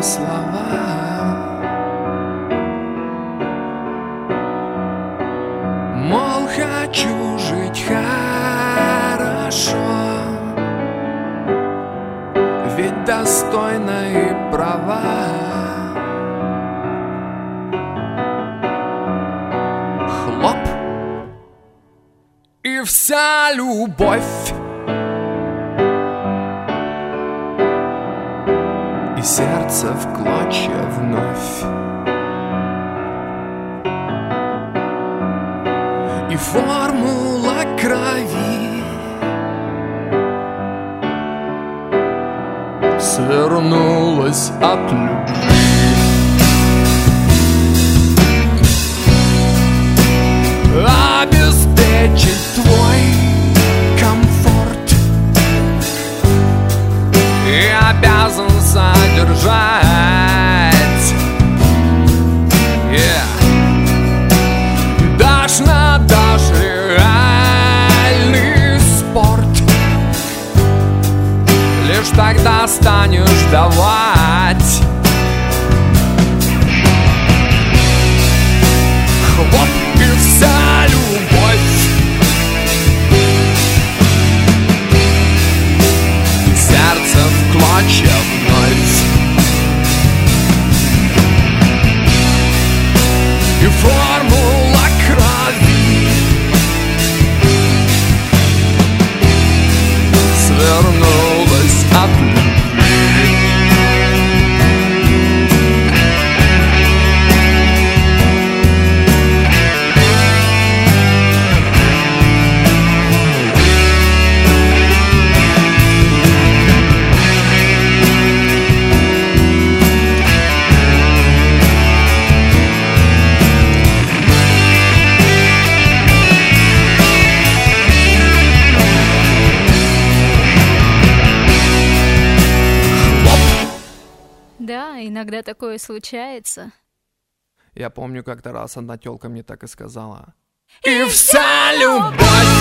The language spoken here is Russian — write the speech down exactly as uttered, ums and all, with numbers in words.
слова. Мол, хочу жить хорошо, ведь достойна и права. Хлоп, и вся любовь, и сердце в клочья вновь, и формула крови свернулась от любви. Обеспечить твой комфорт и обязан содержать, yeah. Дашь на дашь реальный спорт, лишь тогда станешь давать. Хлоп, и вся любовь, и сердце в клочья вновь, и формула крови свернулась от любви. Да, иногда такое случается. Я помню, как-то раз одна тёлка мне так и сказала: и вся любовь